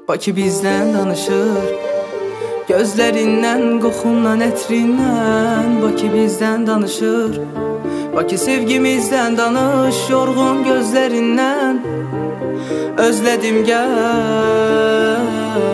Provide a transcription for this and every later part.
Bakı bizdən danışır, gözlərindən, qoxundan, ətrindən. Bakı bizdən danışır, Bakı sevgimizdən danış, yorğun gözlərindən. Özlədim gəl.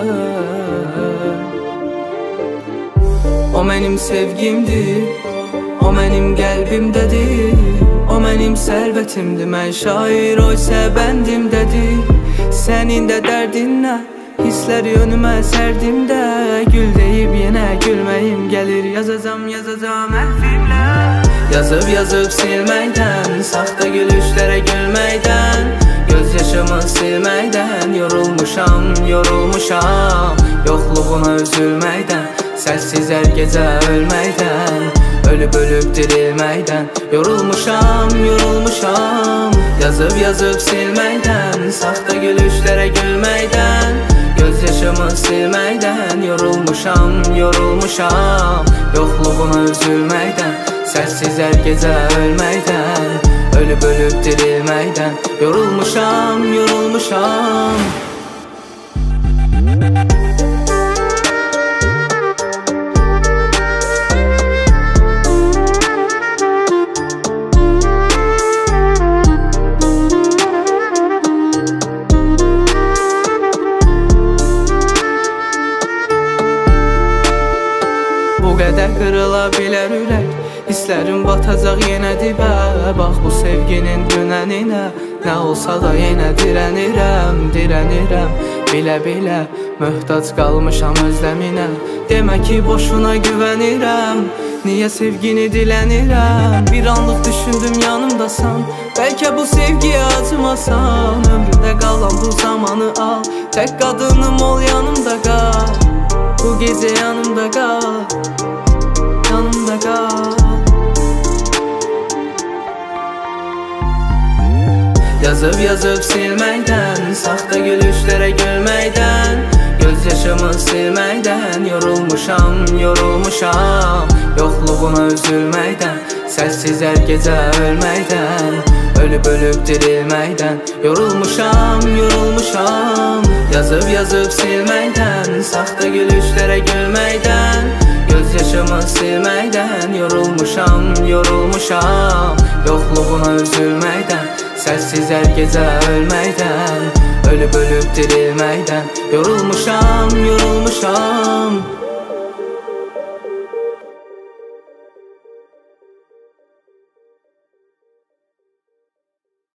O mənim sevgimdir, o mənim qəlbimdədir, o mənim sərvətimdir. Mən şair, o isə bəndimdədir. Sənin də dərdin nə? Hissləri önümə sərdimdə, gül deyib yenə gülməyim gəlir. Yazacam hərfimlə, yazıb silməkdən, saxta gülüşlərə gülməkdən, göz yaşımı silməkdən. Yorulmuşam, yoxluğuna üzülməkdən, səssiz hər gecə ölməkdən, ölüb dirilməkdən. Yorulmuşam, yazıb silməkdən, saxta gülüşlərə gülməkdən, göz yaşımı silməkdən. Yorulmuşam, yoxluğuna üzülməkdən, səssiz hər gecə ölməkdən, ölüb dirilməkdən. Yorulmuşam. Bu qədər qırıla bilər ürək, hisslərim batacaq yenə dibə. Bax bu sevginin dünəninə, nə olsa da yenə dirənirəm. Bilə möhtac qalmışam özləminə. Demə ki boşuna güvənirəm, niyə sevgini dilənirəm. Bir anlıq düşündüm yanımdasan, bəlkə bu sevgiyə acımasan. Ömrümdə qalan bu zamanı al, tək qadınım ol, yanımda qal. Bu gecə yanımda qal. Yazıb silməkdən, saxta gülüşlərə gülməkdən, göz yaşımı silməkdən. Yorulmuşam, yoxluğuna üzülməkdən, səssiz hər gecə ölməkdən, ölüb dirilməkdən. Yorulmuşam, yazıb silməkdən, saxta gülüşlərə gülməkdən, göz yaşımı silməkdən. Yorulmuşam, yoxluğuna üzülməkdən, səssiz hər gecə ölməkdən, ölüb dirilməkdən. Yorulmuşam.